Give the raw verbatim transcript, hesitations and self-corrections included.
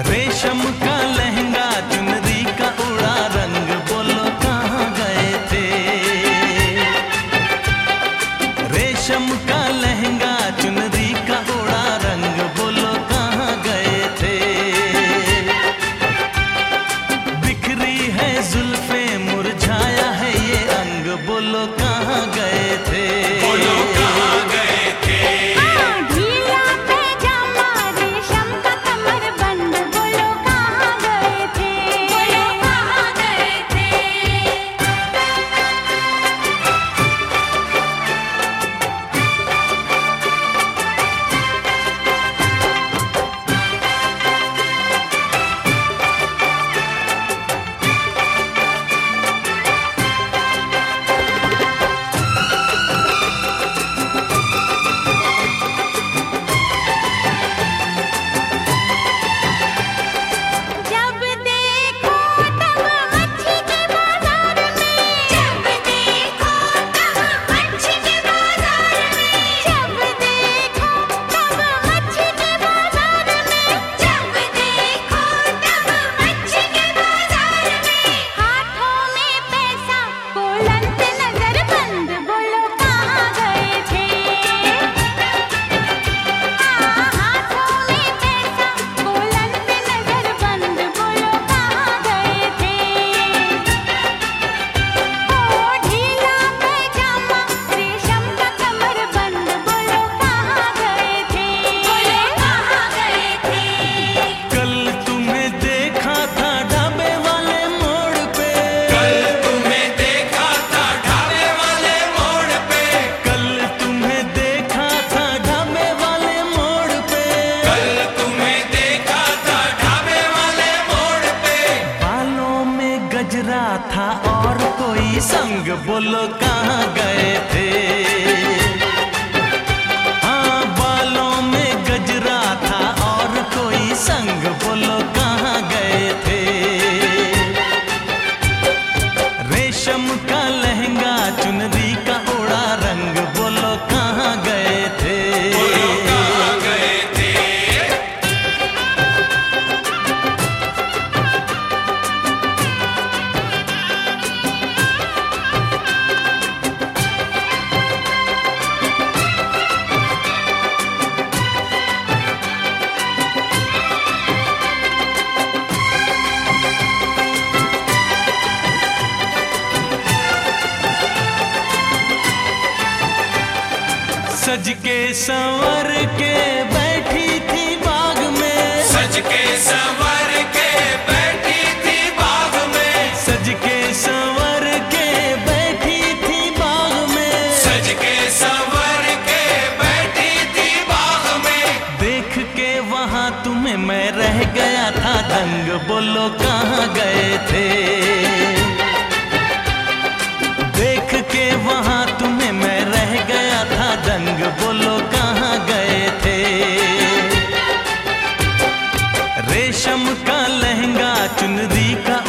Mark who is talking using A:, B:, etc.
A: रेशम का लहंगा चुनरी का उड़ा रंग, बोलो कहाँ गए थे। रेशम का लहंगा चुनरी का उड़ा रंग, बोलो कहाँ गए थे। बिखरी है जुल्फे मुरझाया है ये अंग, बोलो कहाँ गए थे।
B: बोलो कहाँ गए थे।
C: ढीला पैजामा रेशम का कमर बंद, बोलो कहाँ गए थे। बोलो कहाँ गए थे। जब देखो तब मच्छी के बाजार में, जब देखो तब मच्छी के बाजार में, जब देखो तब मच्छी के बाजार में, जब देखो तब मच्छी के बाजार में। हाथों में पैसा बुलंद नजर बंद, बोलो कहाँ गए थे। हाथों में पैसा बुलंद नजर बंद, बोलो कहाँ गए थे। ओ ढीला पैजामा रेशम का कमर बंद, बोलो कहाँ गए थे। बोलो कहाँ गए थे।
A: कल तुम्हें देखा था ढाबे वाले मोड़ पे,
B: कल तुम्हें देखा था ढाबे वाले मोड़ पे,
A: कल तुम्हें देखा था ढाबे वाले मोड़ पे।
B: कल तुम्हें देखा था ढाबे वाले मोड़ पे।
A: बालों में गजरा था और कोई संग, बोलो कहाँ गए थे। हाँ बालों में गजरा था और कोई संग, बोलो कहाँ गए थे। रेशम का लहंगा चुनरी का उड़ा रंग, बोलो कहाँ गए थे।
B: बोलो कहाँ गए थे।
A: सज के संवर के बैठी थी बाग में,
B: सज के संवर के बैठी थी बाग में,
A: सज के संवर के बैठी थी बाग में।
B: सज के संवर के बैठी थी बाग में।
A: देख के वहां तुम्हें मैं रह गया था दंग, बोलो कहाँ गए थे। देख के वहां तुम्हें मैं रह गया था दंग, बोलो कहाँ गए थे। रेशम का लहंगा चुनरी का